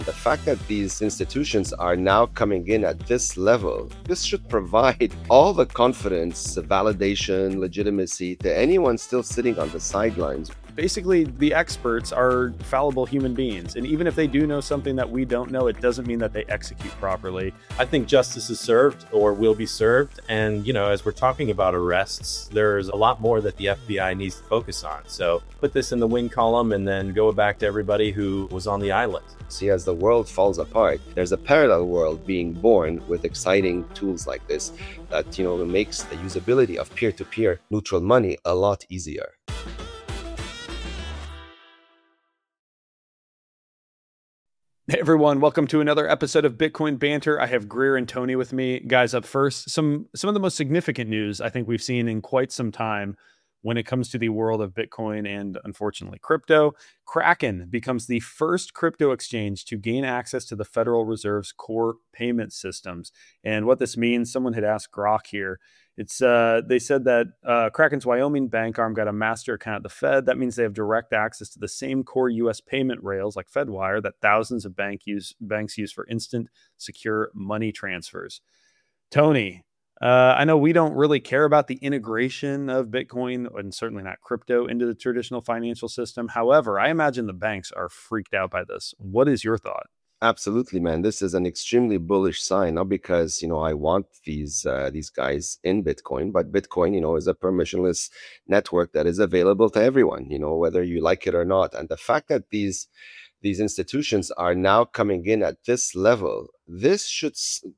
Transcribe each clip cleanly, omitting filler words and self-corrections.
The fact that these institutions are now coming in at this level, this should provide all the confidence, validation, legitimacy to anyone still sitting on the sidelines. Basically, the experts are fallible human beings. And even if they do know something that we don't know, it doesn't mean that they execute properly. I think justice is served or will be served. And, as we're talking about arrests, there's a lot more that the FBI needs to focus on. So put this in the win column and then go back to everybody who was on the island. See, as the world falls apart, there's a parallel world being born with exciting tools like this that, makes the usability of peer-to-peer neutral money a lot easier. Hey everyone, welcome to another episode of Bitcoin Banter. I have Greer and Tony with me. Guys, up first, some of the most significant news I think we've seen in quite some time when it comes to the world of Bitcoin and, unfortunately, crypto. Kraken becomes the first crypto exchange to gain access to the Federal Reserve's core payment systems. And what this means, someone had asked Grok here. They said that Kraken's Wyoming bank arm got a master account at the Fed. That means they have direct access to the same core U.S. payment rails like FedWire that thousands of banks use for instant, secure money transfers. Tony, I know we don't really care about the integration of Bitcoin and certainly not crypto into the traditional financial system. However, I imagine the banks are freaked out by this. What is your thought? Absolutely, man. This is an extremely bullish sign, not because, I want these guys in Bitcoin, but Bitcoin, is a permissionless network that is available to everyone, whether you like it or not. And the fact that these institutions are now coming in at this level, this should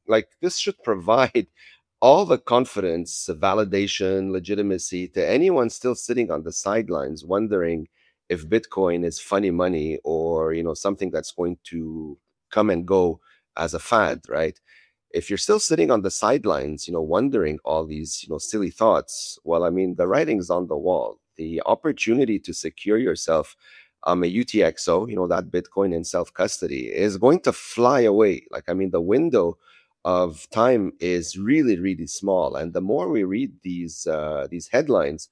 provide all the confidence, validation, legitimacy to anyone still sitting on the sidelines wondering if Bitcoin is funny money or, something that's going to come and go as a fad, right? If you're still sitting on the sidelines, wondering all these, silly thoughts, well, I mean, the writing's on the wall. The opportunity to secure yourself a UTXO, that Bitcoin in self-custody is going to fly away. The window of time is really, really small. And the more we read these headlines,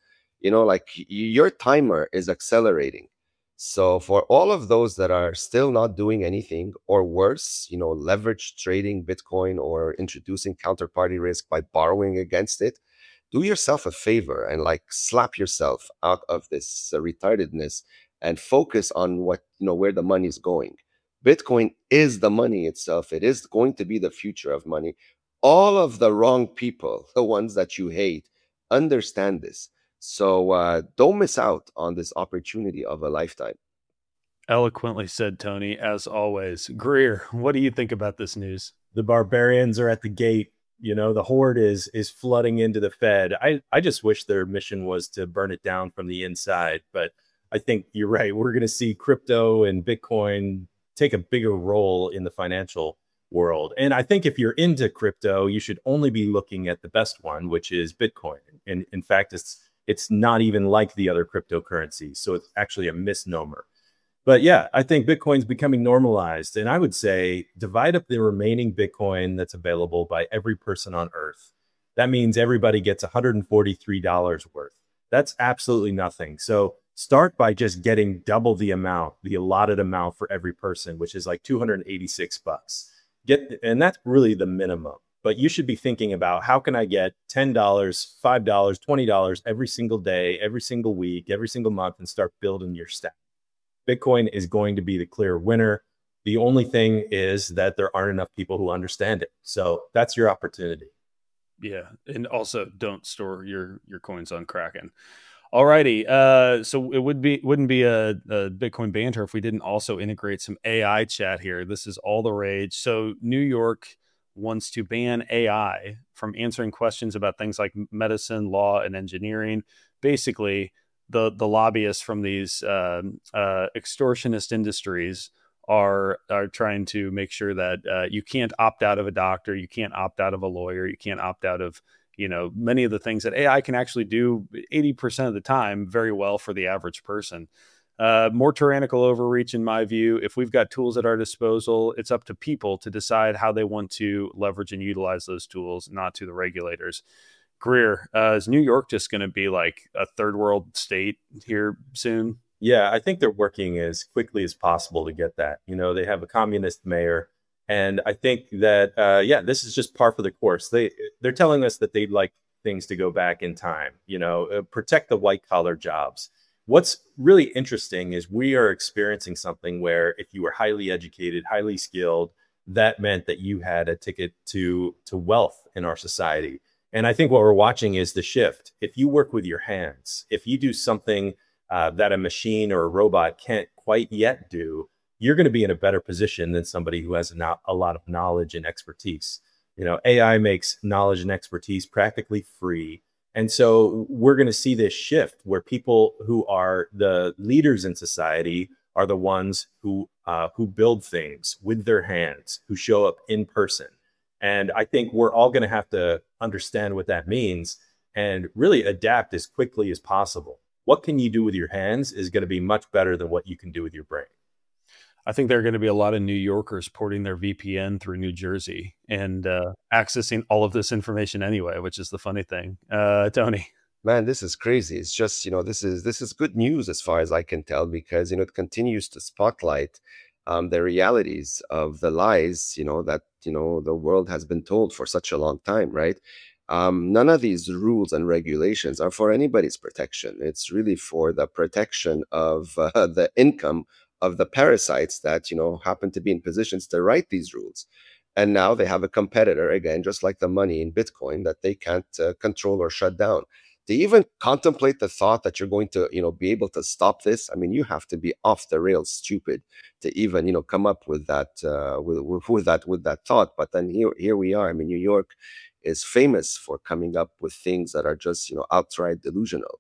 your timer is accelerating. So for all of those that are still not doing anything, or worse, leverage trading Bitcoin or introducing counterparty risk by borrowing against it, do yourself a favor and slap yourself out of this retardedness and focus on where the money is going. Bitcoin is the money itself. It is going to be the future of money. All of the wrong people, the ones that you hate, understand this. So don't miss out on this opportunity of a lifetime. Eloquently said, Tony, as always. Greer, what do you think about this news? The barbarians are at the gate. The horde is flooding into the Fed. I just wish their mission was to burn it down from the inside. But I think you're right. We're going to see crypto and Bitcoin take a bigger role in the financial world. And I think if you're into crypto, you should only be looking at the best one, which is Bitcoin. And in fact, it's not even like the other cryptocurrencies. So it's actually a misnomer. But yeah, I think Bitcoin's becoming normalized. And I would say divide up the remaining Bitcoin that's available by every person on Earth. That means everybody gets $143 worth. That's absolutely nothing. So start by just getting double the amount, the allotted amount for every person, which is like $286. And that's really the minimum. But you should be thinking about how can I get $10, $5, $20 every single day, every single week, every single month, and start building your stack. Bitcoin is going to be the clear winner. The only thing is that there aren't enough people who understand it. So that's your opportunity. Yeah. And also don't store your coins on Kraken. Alrighty. So it wouldn't be a Bitcoin banter if we didn't also integrate some AI chat here. This is all the rage. So New York wants to ban AI from answering questions about things like medicine, law, and engineering. Basically, the lobbyists from these extortionist industries are trying to make sure that you can't opt out of a doctor, you can't opt out of a lawyer, you can't opt out of many of the things that AI can actually do 80% of the time very well for the average person. More tyrannical overreach, in my view. If we've got tools at our disposal, it's up to people to decide how they want to leverage and utilize those tools, not to the regulators. Greer, is New York just going to be like a third world state here soon? Yeah, I think they're working as quickly as possible to get that. You know, they have a communist mayor, and I think that yeah, this is just par for the course. They're telling us that they'd like things to go back in time. You know, protect the white collar jobs. What's really interesting is we are experiencing something where if you were highly educated, highly skilled, that meant that you had a ticket to wealth in our society. And I think what we're watching is the shift. If you work with your hands, if you do something that a machine or a robot can't quite yet do, you're going to be in a better position than somebody who has a lot of knowledge and expertise. You know, AI makes knowledge and expertise practically free. And so we're going to see this shift where people who are the leaders in society are the ones who build things with their hands, who show up in person. And I think we're all going to have to understand what that means and really adapt as quickly as possible. What can you do with your hands is going to be much better than what you can do with your brain. I think there are going to be a lot of New Yorkers porting their VPN through New Jersey and accessing all of this information anyway, which is the funny thing. Tony. Man, this is crazy. It's just, this is good news as far as I can tell, because it continues to spotlight the realities of the lies, that the world has been told for such a long time, right? None of these rules and regulations are for anybody's protection. It's really for the protection of the income of the parasites that happen to be in positions to write these rules. And now they have a competitor again, just like the money in Bitcoin, that they can't control or shut down. To even contemplate the thought that you're going to be able to stop this, I mean, you have to be off the rails stupid to even come up with that with that thought. But then here we are. I mean, New York is famous for coming up with things that are just outright delusional.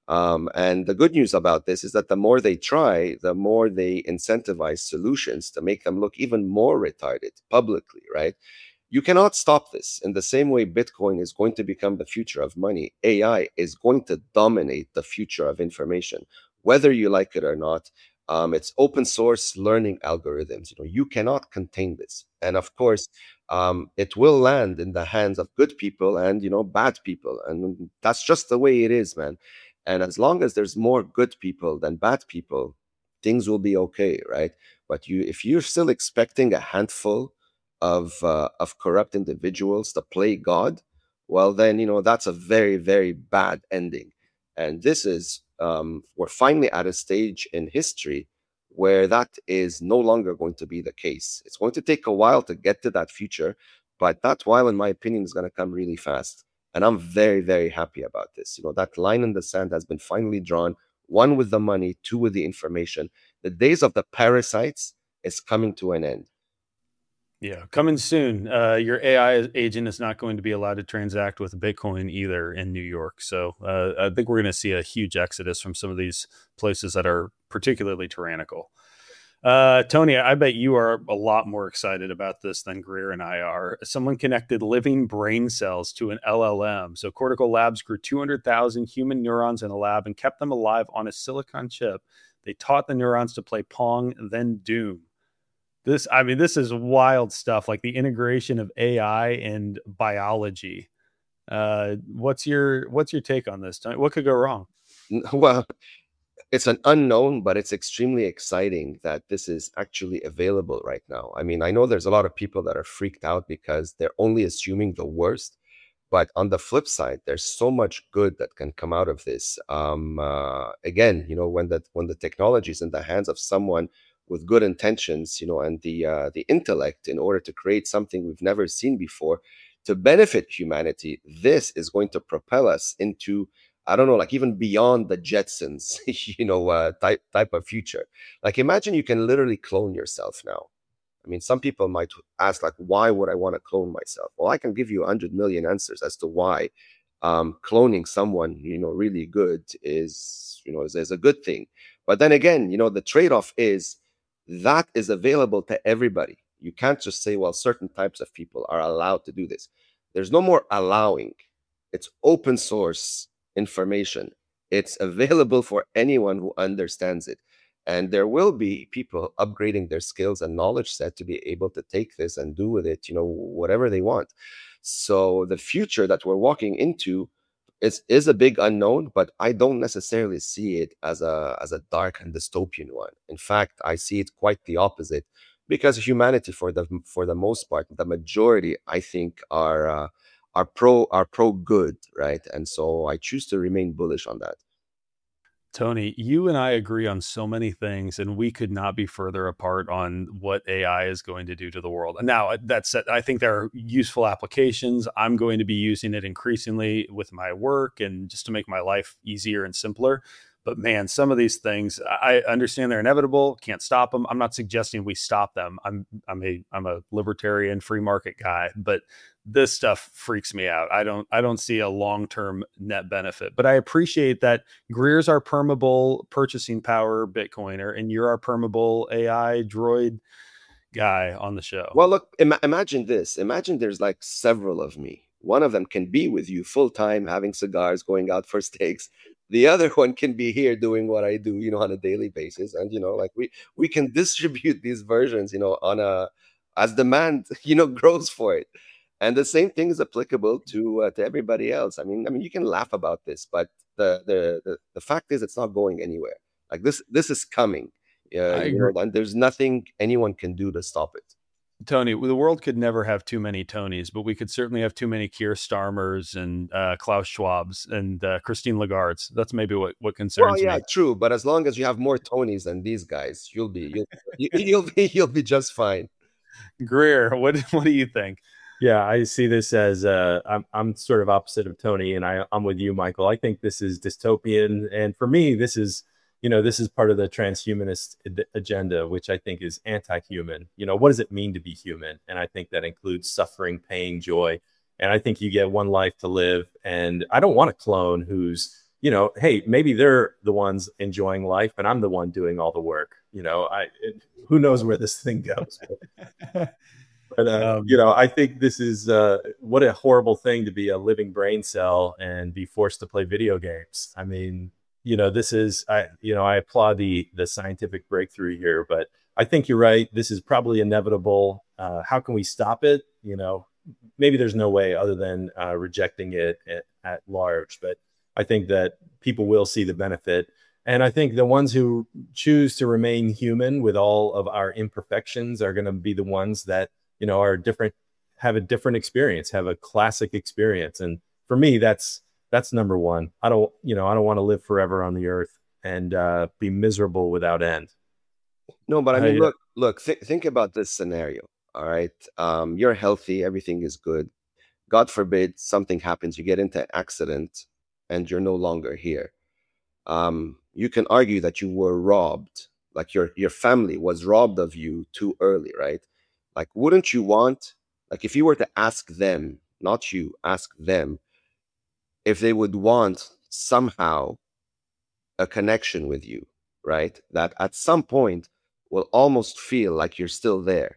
And the good news about this is that the more they try, the more they incentivize solutions to make them look even more retarded publicly, right? You cannot stop this. In the same way Bitcoin is going to become the future of money, AI is going to dominate the future of information, whether you like it or not. It's open source learning algorithms. You cannot contain this. And of course, it will land in the hands of good people and bad people. And that's just the way it is, man. And as long as there's more good people than bad people, things will be okay, right? But if you're still expecting a handful of corrupt individuals to play God, well, then that's a very, very bad ending. And this is we're finally at a stage in history where that is no longer going to be the case. It's going to take a while to get to that future, but that while, in my opinion, is going to come really fast. And I'm very, very happy about this. That line in the sand has been finally drawn. One with the money, two with the information. The days of the parasites is coming to an end. Yeah, coming soon. Your AI agent is not going to be allowed to transact with Bitcoin either in New York. So I think we're going to see a huge exodus from some of these places that are particularly tyrannical. Tony, I bet you are a lot more excited about this than Greer and I are. Someone connected living brain cells to an LLM. So Cortical Labs grew 200,000 human neurons in a lab and kept them alive on a silicon chip. They taught the neurons to play Pong, then Doom. This is wild stuff, like the integration of AI and biology. What's your take on this? What could go wrong? Well, it's an unknown, but it's extremely exciting that this is actually available right now. I mean, I know there's a lot of people that are freaked out because they're only assuming the worst. But on the flip side, there's so much good that can come out of this. Again, when the technology is in the hands of someone with good intentions, and the intellect in order to create something we've never seen before to benefit humanity, this is going to propel us into, I don't know, like even beyond the Jetsons, type of future. Like imagine you can literally clone yourself now. I mean, some people might ask, like, why would I want to clone myself? Well, I can give you 100 million answers as to why cloning someone, really good is a good thing. But then again, the trade-off is that is available to everybody. You can't just say, well, certain types of people are allowed to do this. There's no more allowing. It's open source information. It's available for anyone who understands it. And there will be people upgrading their skills and knowledge set to be able to take this and do with it, whatever they want. So the future that we're walking into is a big unknown, but I don't necessarily see it as a dark and dystopian one. In fact, I see it quite the opposite, because humanity, for the most part, the majority, I think, are pro good, right? And so I choose to remain bullish on that. Tony, you and I agree on so many things, and we could not be further apart on what AI is going to do to the world. And now, that said, I think there are useful applications. I'm going to be using it increasingly with my work and just to make my life easier and simpler. But man, some of these things, I understand they're inevitable. Can't stop them. I'm not suggesting we stop them. I'm a libertarian free market guy, but this stuff freaks me out. I don't see a long term net benefit. But I appreciate that Greer's our permeable purchasing power Bitcoiner, and you're our permeable AI droid guy on the show. Well, look, imagine this. Imagine there's like several of me. One of them can be with you full time, having cigars, going out for steaks. The other one can be here doing what I do, on a daily basis. And, like we can distribute these versions, on as demand, grows for it. And the same thing is applicable to everybody else. I mean, you can laugh about this, but the fact is, it's not going anywhere. Like this is coming. I agree. And there's nothing anyone can do to stop it. Tony, the world could never have too many Tonys, but we could certainly have too many Keir Starmers and Klaus Schwabs and Christine Lagarde's. That's maybe what Well, concerns yeah, me. true. But as long as you have more Tonys than these guys, you'll be just fine. Greer, what do you think? Yeah, I see this as I'm sort of opposite of Tony, and I'm with you, Michael. I think this is dystopian, and for me, this is part of the transhumanist agenda, which I think is anti-human. What does it mean to be human? And I think that includes suffering, pain, joy. And I think you get one life to live, and I don't want a clone who's, hey, maybe they're the ones enjoying life, and I'm the one doing all the work. Who knows where this thing goes? But I think this is what a horrible thing to be a living brain cell and be forced to play video games. I mean, this is I applaud the scientific breakthrough here, but I think you're right. This is probably inevitable. How can we stop it? Maybe there's no way other than rejecting it at large. But I think that people will see the benefit. And I think the ones who choose to remain human with all of our imperfections are going to be the ones that are different, have a different experience, have a classic experience. And for me, that's number one. I don't want to live forever on the earth and be miserable without end. No, but I mean, look, think about this scenario. All right, you're healthy, everything is good. God forbid something happens, you get into an accident, and you're no longer here. You can argue that you were robbed, like your family was robbed of you too early, right? Like, wouldn't you want, like, if you were to ask them, not you, ask them, if they would want somehow a connection with you, right? That at some point will almost feel like you're still there.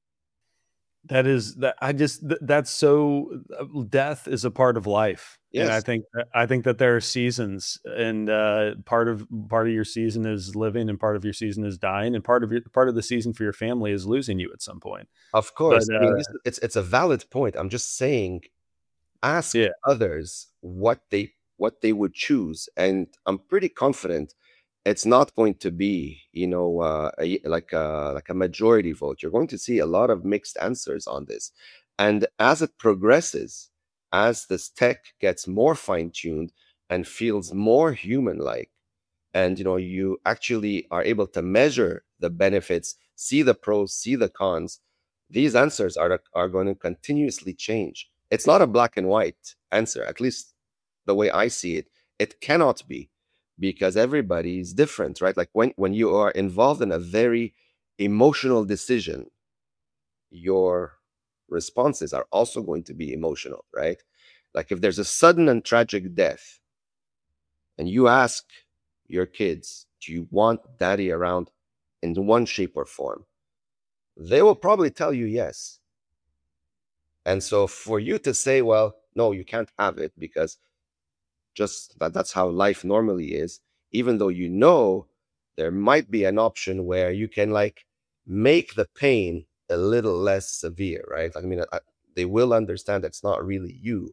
That's so death is a part of life. And Yes, I think that there are seasons, and part of your season is living, and part of your season is dying, and part of the season for your family is losing you at some point. of But course. I mean, it's a valid point. I'm just saying, ask yeah, others what they would choose, and I'm pretty confident it's not going to be like a majority vote. You're going to see a lot of mixed answers on this, and as it progresses, as this tech gets more fine-tuned and feels more human-like, and you actually are able to measure the benefits, see the pros, see the cons, these answers are going to continuously change. It's not a black and white answer, at least the way I see it. It cannot be, because everybody is different, right? Like when you are involved in a very emotional decision, your responses are also going to be emotional, right? Like if there's a sudden and tragic death, and you ask your kids, do you want daddy around in one shape or form? They will probably tell you yes. And so for you to say, well, no, you can't have it because just that's how life normally is, even though there might be an option where you can like make the pain a little less severe, right? I mean, they will understand it's not really you,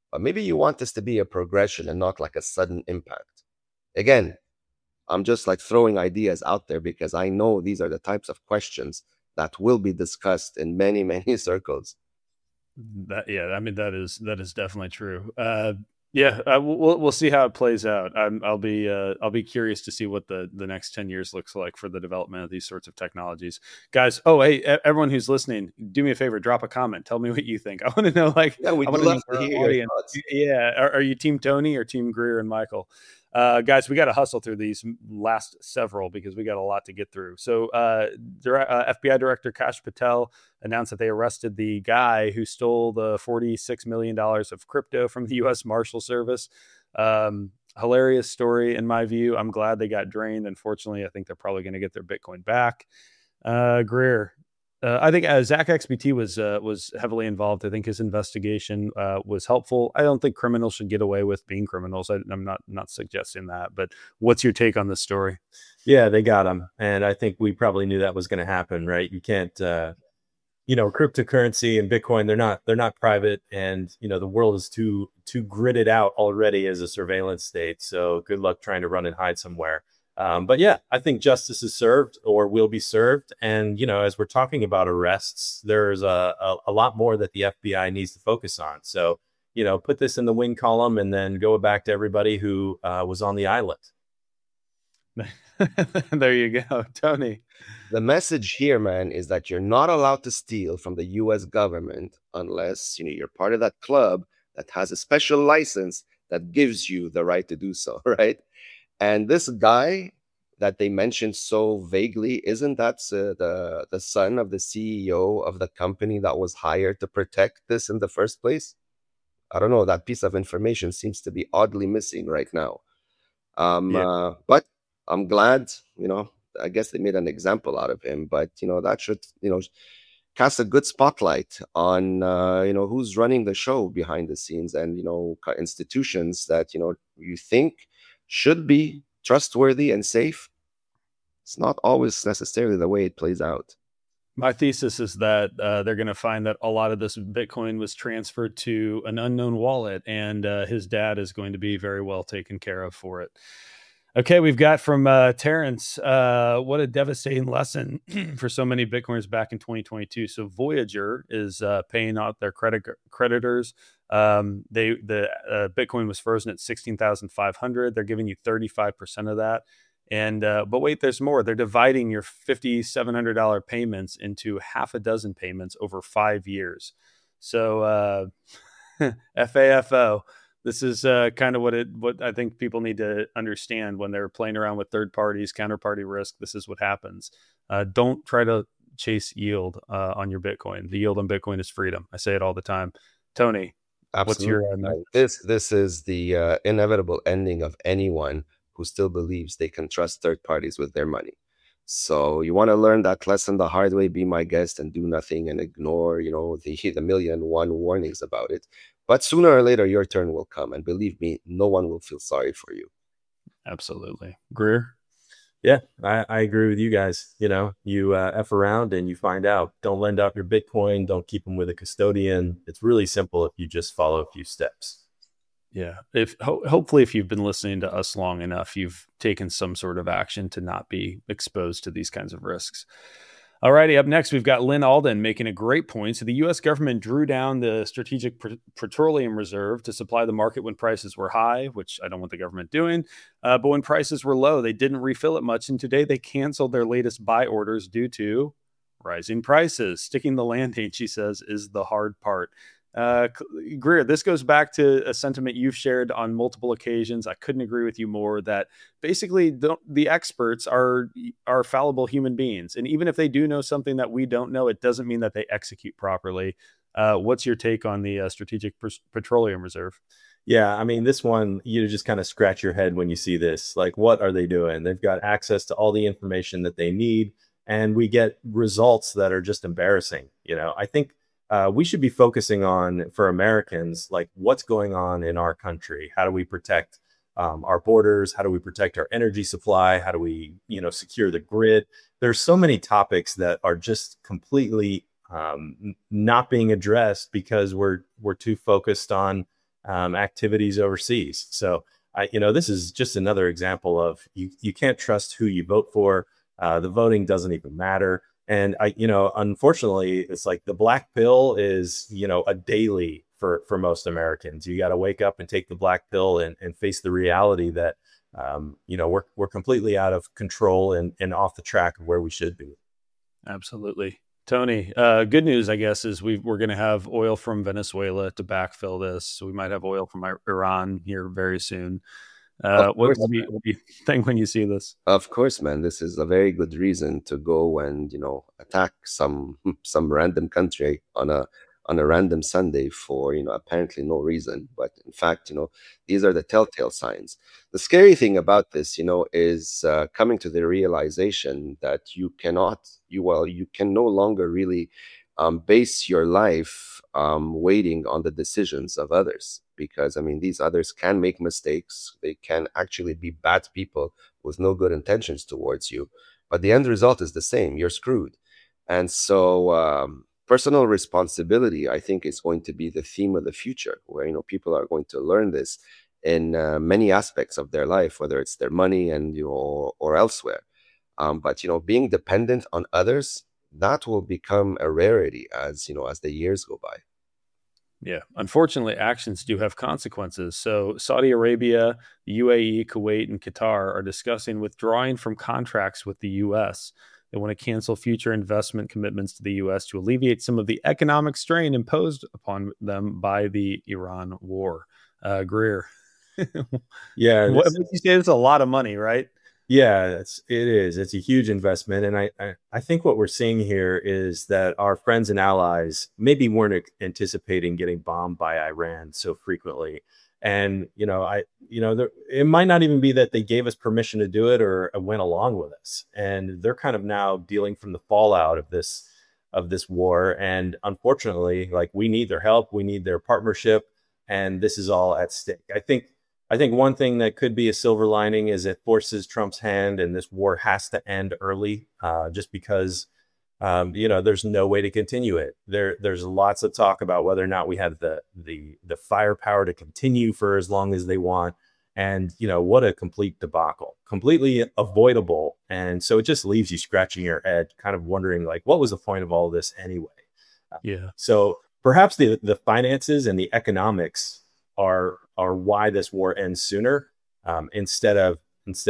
But maybe you want this to be a progression and not like a sudden impact. Again, I'm just like throwing ideas out there because I know these are the types of questions that will be discussed in many, many circles. I mean that is definitely true. We'll see how it plays out. I'll be curious to see what the next 10 years looks like for the development of these sorts of technologies, guys. Oh, hey, everyone who's listening, do me a favor, drop a comment, tell me what you think. I want to know, like, Yeah, we'd I want to love know to our hear your audience. thoughts. Yeah, are you team Tony or team Greer and Michael? Guys, we got to hustle through these last several because we got a lot to get through. So FBI Director Kash Patel announced that they arrested the guy who stole the $46 million of crypto from the U.S. Marshal Service. Hilarious story, in my view. I'm glad they got drained. Unfortunately, I think they're probably going to get their Bitcoin back. Greer, I think Zach XBT was heavily involved. I think his investigation was helpful. I don't think criminals should get away with being criminals. I'm not suggesting that, but what's your take on this story? Yeah, they got him, and I think we probably knew that was going to happen, right? You can't, cryptocurrency and Bitcoin, they're not private, and the world is too gridded out already as a surveillance state. So good luck trying to run and hide somewhere. But yeah, I think justice is served or will be served. And, as we're talking about arrests, there's a lot more that the FBI needs to focus on. So, put this in the win column and then go back to everybody who was on the island. There you go, Tony. The message here, man, is that you're not allowed to steal from the US government unless, you're part of that club that has a special license that gives you the right to do so, right? And this guy that they mentioned so vaguely, isn't that the son of the CEO of the company that was hired to protect this in the first place? I don't know. That piece of information seems to be oddly missing right now. But I'm glad, I guess they made an example out of him. But, that should, cast a good spotlight on, who's running the show behind the scenes and, institutions that, you think should be trustworthy and safe. It's not always necessarily the way it plays out. My thesis is that they're going to find that a lot of this Bitcoin was transferred to an unknown wallet, and his dad is going to be very well taken care of for it. Okay, we've got from Terrence, what a devastating lesson for so many Bitcoiners back in 2022. So Voyager is paying out their creditors. The Bitcoin was frozen at 16,500. They're giving you 35% of that. And but wait, there's more. They're dividing your $5,700 payments into half a dozen payments over 5 years. So FAFO. This is kind of what I think people need to understand when they're playing around with third parties, counterparty risk. This is what happens. Don't try to chase yield on your Bitcoin. The yield on Bitcoin is freedom. I say it all the time. Tony, absolutely. What's your this is the inevitable ending of anyone who still believes they can trust third parties with their money. So you want to learn that lesson the hard way, be my guest and do nothing and ignore, the million and one warnings about it. But sooner or later, your turn will come. And believe me, no one will feel sorry for you. Absolutely. Greer? Yeah, I agree with you guys. You F around and you find out. Don't lend out your Bitcoin. Don't keep them with a custodian. It's really simple if you just follow a few steps. Yeah. Hopefully, if you've been listening to us long enough, you've taken some sort of action to not be exposed to these kinds of risks. All righty, up next, we've got Lynn Alden making a great point. So the U.S. government drew down the Strategic Petroleum Reserve to supply the market when prices were high, which I don't want the government doing. But when prices were low, they didn't refill it much. And today they canceled their latest buy orders due to rising prices. Sticking the landing, she says, is the hard part. Greer, this goes back to a sentiment you've shared on multiple occasions. I couldn't agree with you more that basically the experts are fallible human beings. And even if they do know something that we don't know, it doesn't mean that they execute properly. What's your take on the Strategic Petroleum Reserve? Yeah, I mean, this one, you just kind of scratch your head when you see this. Like, what are they doing? They've got access to all the information that they need, and we get results that are just embarrassing. I think we should be focusing on, for Americans, like what's going on in our country. How do we protect our borders? How do we protect our energy supply? How do we, secure the grid? There's so many topics that are just completely not being addressed because we're too focused on activities overseas. So this is just another example of you can't trust who you vote for. The voting doesn't even matter. And unfortunately, it's like the black pill is, a daily for most Americans. You got to wake up and take the black pill and face the reality that, we're completely out of control and off the track of where we should be. Absolutely. Tony, good news, I guess, is we're going to have oil from Venezuela to backfill this. So we might have oil from Iran here very soon. What do you think when you see this? Of course, man. This is a very good reason to go and attack some random country on a random Sunday for apparently no reason. But in fact, these are the telltale signs. The scary thing about this, is coming to the realization that you can no longer really base your life waiting on the decisions of others. Because these others can make mistakes. They can actually be bad people with no good intentions towards you. But the end result is the same. You're screwed. And so personal responsibility, I think, is going to be the theme of the future, where people are going to learn this in many aspects of their life, whether it's their money and or elsewhere. But being dependent on others, that will become a rarity as the years go by. Yeah. Unfortunately, actions do have consequences. So Saudi Arabia, the UAE, Kuwait, and Qatar are discussing withdrawing from contracts with the U.S. They want to cancel future investment commitments to the U.S. to alleviate some of the economic strain imposed upon them by the Iran war. Greer. Yeah. What makes you say it's a lot of money, right? Yeah, it is. It's a huge investment. And I think what we're seeing here is that our friends and allies maybe weren't anticipating getting bombed by Iran so frequently. And, it might not even be that they gave us permission to do it or went along with us. And they're kind of now dealing from the fallout of this war. And unfortunately, like, we need their help. We need their partnership. And this is all at stake. I think one thing that could be a silver lining is it forces Trump's hand, and this war has to end early, just because, there's no way to continue it. There's lots of talk about whether or not we have the firepower to continue for as long as they want. And, what a complete debacle, completely avoidable. And so it just leaves you scratching your head, kind of wondering, like, what was the point of all this anyway? Yeah. So perhaps the finances and the economics are why this war ends sooner, instead of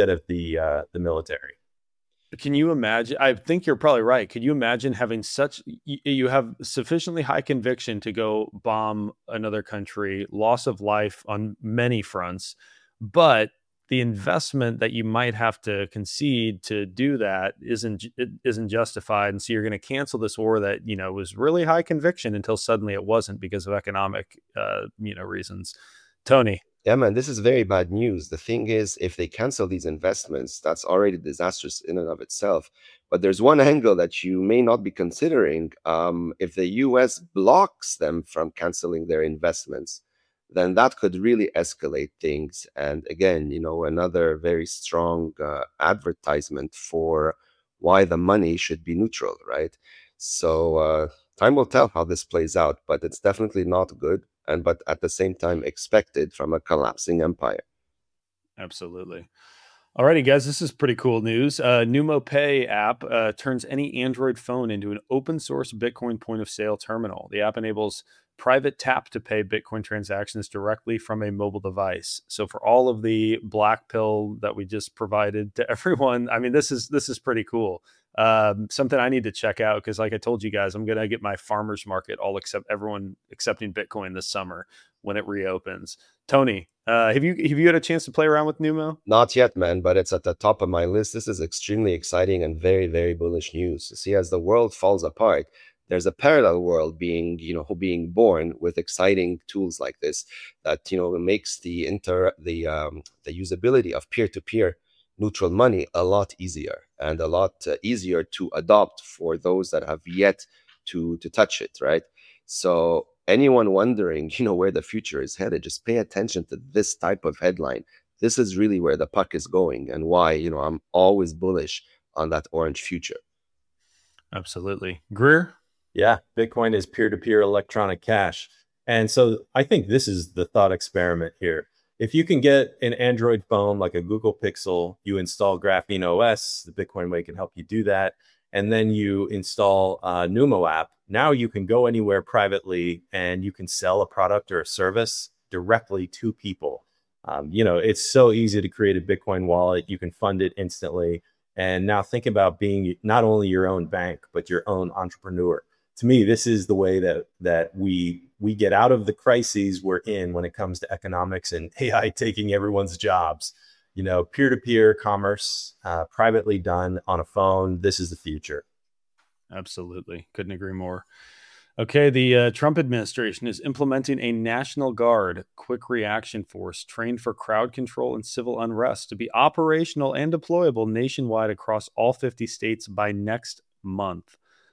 the military. Can you imagine? I think you're probably right. Could you imagine having you have sufficiently high conviction to go bomb another country, loss of life on many fronts, but the investment that you might have to concede to do that isn't justified, and so you're going to cancel this war that was really high conviction until suddenly it wasn't because of economic reasons. Tony. Yeah, man, this is very bad news. The thing is, if they cancel these investments, that's already disastrous in and of itself. But there's one angle that you may not be considering. If the US blocks them from canceling their investments, then that could really escalate things. And again, another very strong advertisement for why the money should be neutral, right? So time will tell how this plays out, but it's definitely not good. But at the same time expected from a collapsing empire. Absolutely. Alrighty, guys, this is pretty cool news. Numo Pay app turns any Android phone into an open source Bitcoin point of sale terminal. The app enables private tap to pay Bitcoin transactions directly from a mobile device. So for all of the black pill that we just provided to everyone, this is pretty cool. Something I need to check out, because like I told you guys, I'm going to get my farmer's market everyone accepting Bitcoin this summer when it reopens. Tony, have you had a chance to play around with Numo? Not yet, man, but it's at the top of my list. This is extremely exciting and very, very bullish news. See, as the world falls apart, there's a parallel world being born with exciting tools like this that makes the usability of peer-to-peer neutral money a lot easier, and a lot easier to adopt for those that have yet to touch it, right? So anyone wondering, where the future is headed, just pay attention to this type of headline. This is really where the puck is going, and why, I'm always bullish on that orange future. Absolutely. Greer? Yeah, Bitcoin is peer-to-peer electronic cash. And so I think this is the thought experiment here. If you can get an Android phone like a Google Pixel, you install Graphene OS, the Bitcoin Way can help you do that. And then you install Numo app. Now you can go anywhere privately and you can sell a product or a service directly to people. It's so easy to create a Bitcoin wallet. You can fund it instantly. And now think about being not only your own bank, but your own entrepreneur. To me, this is the way that we get out of the crises we're in when it comes to economics and AI taking everyone's jobs. Peer-to-peer commerce, privately done on a phone. This is the future. Absolutely. Couldn't agree more. Okay, the Trump administration is implementing a National Guard quick reaction force trained for crowd control and civil unrest to be operational and deployable nationwide across all 50 states by next month.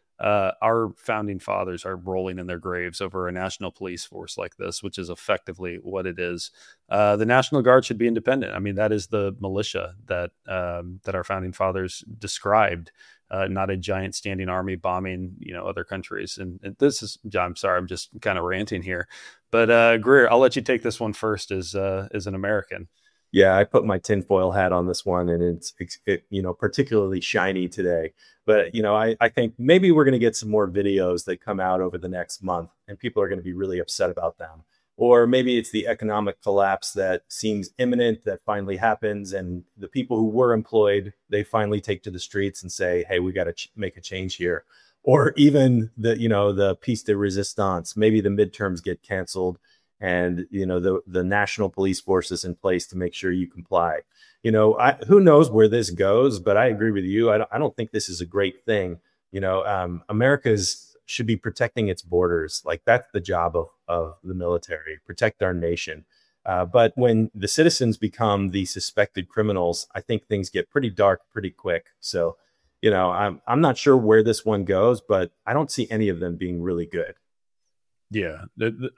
Our founding fathers are rolling in their graves over a national police force like this, which is effectively what it is. The National Guard should be independent. I mean, that is the militia that our founding fathers described. Not a giant standing army bombing, other countries. And this is, I'm sorry, I'm just kind of ranting here, but Greer, I'll let you take this one first as an American. Yeah, I put my tinfoil hat on this one, and it's particularly shiny today. But I think maybe we're going to get some more videos that come out over the next month, and people are going to be really upset about them. Or maybe it's the economic collapse that seems imminent that finally happens, and the people who were employed, they finally take to the streets and say, hey, we got to make a change here. Or even the piece de resistance, maybe the midterms get canceled and the national police force is in place to make sure you comply. Who knows where this goes, but I agree with you. I don't think this is a great thing. America's should be protecting its borders. Like, that's the job of the military, protect our nation. But when the citizens become the suspected criminals, I think things get pretty dark pretty quick. So, I'm not sure where this one goes, but I don't see any of them being really good. Yeah,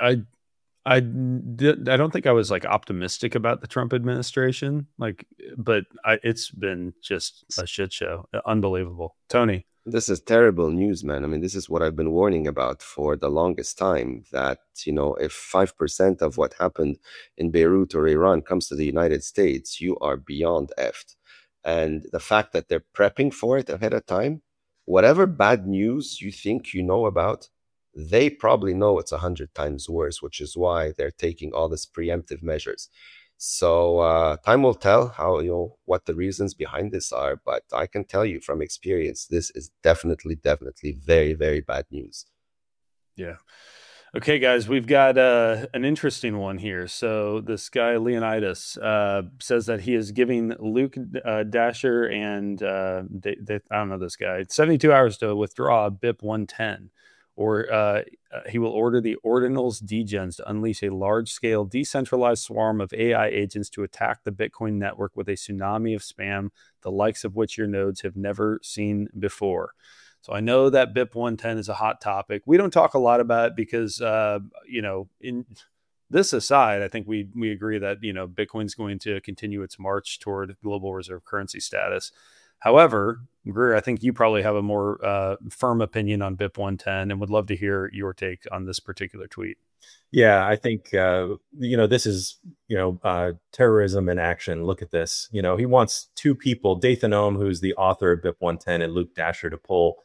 I don't think I was optimistic about the Trump administration, but it's been just a shit show. Unbelievable. Tony. This is terrible news, man. I mean, this is what I've been warning about for the longest time, that, if 5% of what happened in Beirut or Iran comes to the United States, you are beyond effed. And the fact that they're prepping for it ahead of time, whatever bad news you think you know about, they probably know it's 100 times worse, which is why they're taking all these preemptive measures. So time will tell what the reasons behind this are, but I can tell you from experience, this is definitely very, very bad news. Yeah. Okay, guys, we've got an interesting one here. So this guy Leonidas says that he is giving Luke Dasher and I don't know this guy 72 hours to withdraw BIP 110. Or he will order the Ordinals degens to unleash a large-scale decentralized swarm of AI agents to attack the Bitcoin network with a tsunami of spam, the likes of which your nodes have never seen before. So I know that BIP 110 is a hot topic. We don't talk a lot about it because, in this aside, I think we agree that, Bitcoin's going to continue its march toward global reserve currency status. However, Greer, I think you probably have a more firm opinion on BIP 110 and would love to hear your take on this particular tweet. Yeah, I think, this is, terrorism in action. Look at this. He wants two people, Dathan Ohm, who's the author of BIP 110, and Luke Dasher to pull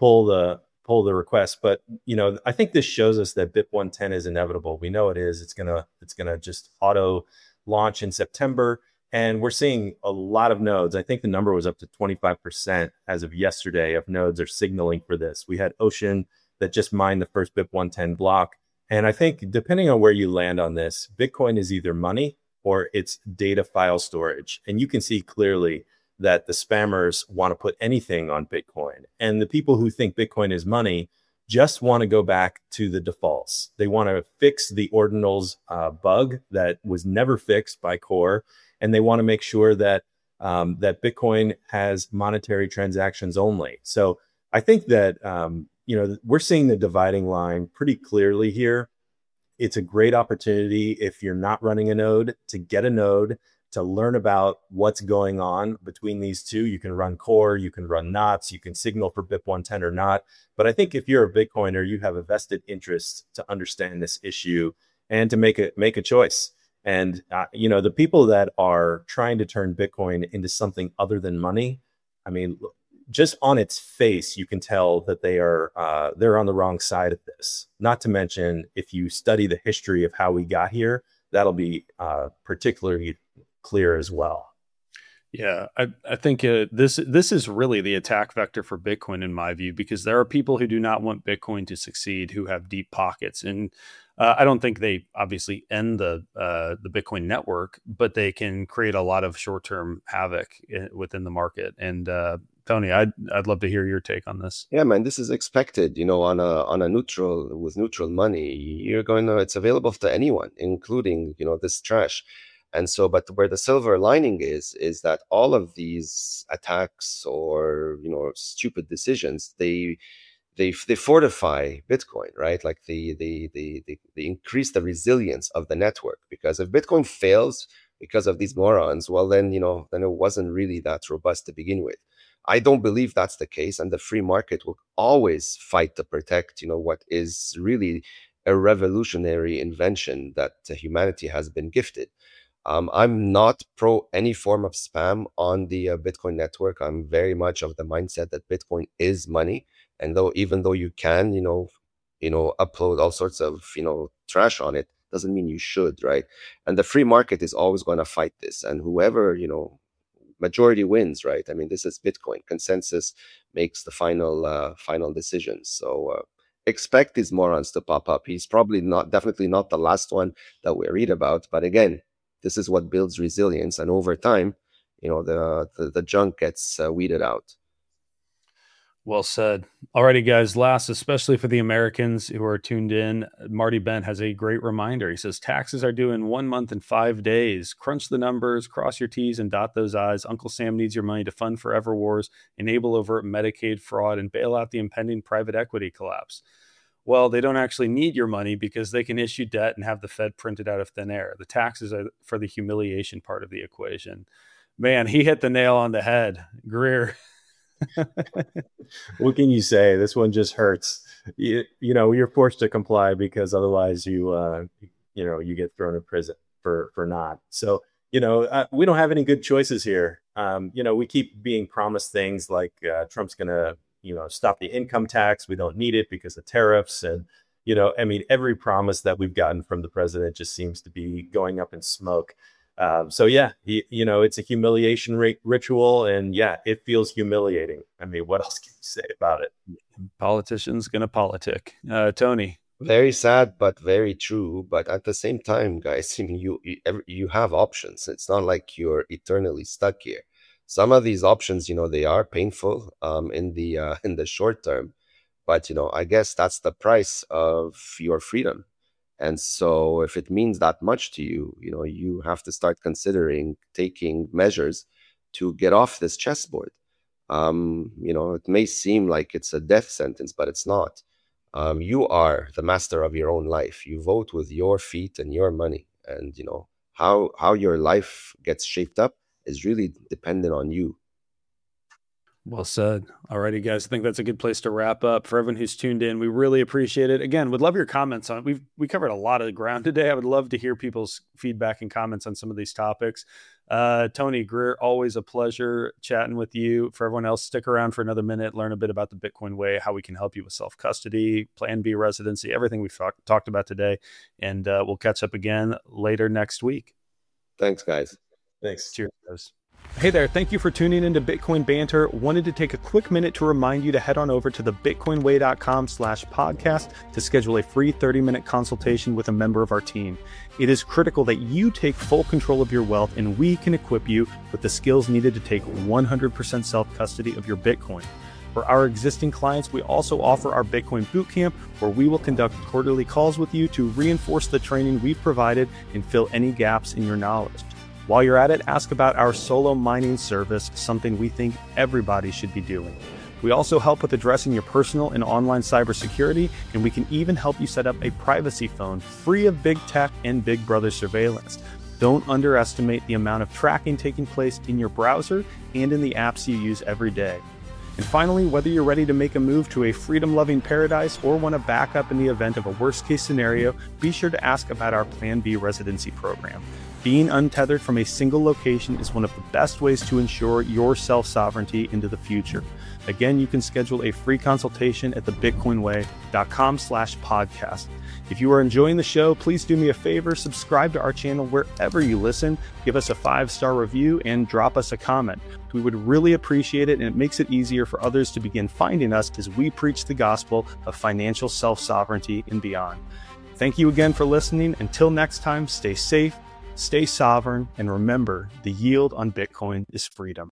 the request. But, I think this shows us that BIP 110 is inevitable. We know it is. It's gonna just auto launch in September. And we're seeing a lot of nodes. I think the number was up to 25% as of yesterday of nodes are signaling for this. We had Ocean that just mined the first BIP 110 block. And I think depending on where you land on this, Bitcoin is either money or it's data file storage. And you can see clearly that the spammers want to put anything on Bitcoin. And the people who think Bitcoin is money just want to go back to the defaults. They want to fix the ordinals bug that was never fixed by Core. And they want to make sure that that Bitcoin has monetary transactions only. So I think that we're seeing the dividing line pretty clearly here. It's a great opportunity if you're not running a node to get a node to learn about what's going on between these two. You can run Core, you can run Knots, you can signal for BIP 110 or not. But I think if you're a Bitcoiner, you have a vested interest to understand this issue and to make a choice. And the people that are trying to turn Bitcoin into something other than money, I mean, just on its face, you can tell that they're on the wrong side of this. Not to mention, if you study the history of how we got here, that'll be particularly clear as well. Yeah, I think this is really the attack vector for Bitcoin in my view, because there are people who do not want Bitcoin to succeed, who have deep pockets, and I don't think they obviously end the Bitcoin network, but they can create a lot of short-term havoc within the market. And Tony, I'd love to hear your take on this. Yeah, man, this is expected. On a neutral money, it's available to anyone, including this trash. And so, but where the silver lining is that all of these attacks or stupid decisions, they fortify Bitcoin, right? Like they increase the resilience of the network, because if Bitcoin fails because of these morons, well then it wasn't really that robust to begin with. I don't believe that's the case, and the free market will always fight to protect what is really a revolutionary invention that humanity has been gifted. I'm not pro any form of spam on the Bitcoin network. I'm very much of the mindset that Bitcoin is money, and even though you can, upload all sorts of trash on it, doesn't mean you should, right? And the free market is always going to fight this, and whoever majority wins, right? I mean, this is Bitcoin. Consensus makes the final decision. So expect these morons to pop up. He's definitely not the last one that we read about, but again, this is what builds resilience, and over time, the junk gets weeded out. Well said. Alrighty, guys. Last, especially for the Americans who are tuned in, Marty Bent has a great reminder. He says, taxes are due in 1 month and 5 days. Crunch the numbers, cross your T's and dot those I's. Uncle Sam needs your money to fund forever wars, enable overt Medicaid fraud, and bail out the impending private equity collapse. Well, they don't actually need your money because they can issue debt and have the Fed printed out of thin air. The taxes are for the humiliation part of the equation. Man, he hit the nail on the head. Greer. What can you say? This one just hurts. You're forced to comply because otherwise you get thrown in prison for not. So, we don't have any good choices here. We keep being promised things like Trump's going to stop the income tax. We don't need it because of tariffs. And, every promise that we've gotten from the president just seems to be going up in smoke. So yeah, it's a humiliation ritual, and yeah, it feels humiliating. I mean, what else can you say about it? Politicians gonna politic. Tony. Very sad, but very true. But at the same time, guys, I mean, you have options. It's not like you're eternally stuck here. Some of these options, they are painful in the short term, but I guess that's the price of your freedom. And so if it means that much to you, you have to start considering taking measures to get off this chessboard. It may seem like it's a death sentence, but it's not. You are the master of your own life. You vote with your feet and your money. And, how your life gets shaped up is really dependent on you. Well said. Alrighty, guys. I think that's a good place to wrap up. For everyone who's tuned in, we really appreciate it. Again, would love your comments on it. We covered a lot of ground today. I would love to hear people's feedback and comments on some of these topics. Tony, Greer, always a pleasure chatting with you. For everyone else, stick around for another minute, learn a bit about the Bitcoin way, how we can help you with self-custody, Plan B residency, everything we've talked about today. And we'll catch up again later next week. Thanks, guys. Thanks. Cheers, guys. Hey there, thank you for tuning into Bitcoin Banter. Wanted to take a quick minute to remind you to head on over to thebitcoinway.com/podcast to schedule a free 30-minute consultation with a member of our team. It is critical that you take full control of your wealth, and we can equip you with the skills needed to take 100% self-custody of your Bitcoin. For our existing clients, we also offer our Bitcoin Bootcamp, where we will conduct quarterly calls with you to reinforce the training we've provided and fill any gaps in your knowledge. While you're at it, ask about our solo mining service, something we think everybody should be doing. We also help with addressing your personal and online cybersecurity, and we can even help you set up a privacy phone free of big tech and big brother surveillance. Don't underestimate the amount of tracking taking place in your browser and in the apps you use every day. And finally, whether you're ready to make a move to a freedom-loving paradise or want to back up in the event of a worst-case scenario, be sure to ask about our Plan B residency program. Being untethered from a single location is one of the best ways to ensure your self-sovereignty into the future. Again, you can schedule a free consultation at thebitcoinway.com/podcast. If you are enjoying the show, please do me a favor, subscribe to our channel wherever you listen, give us a 5-star review, and drop us a comment. We would really appreciate it, and it makes it easier for others to begin finding us as we preach the gospel of financial self-sovereignty and beyond. Thank you again for listening. Until next time, stay safe, stay sovereign, and remember, the yield on Bitcoin is freedom.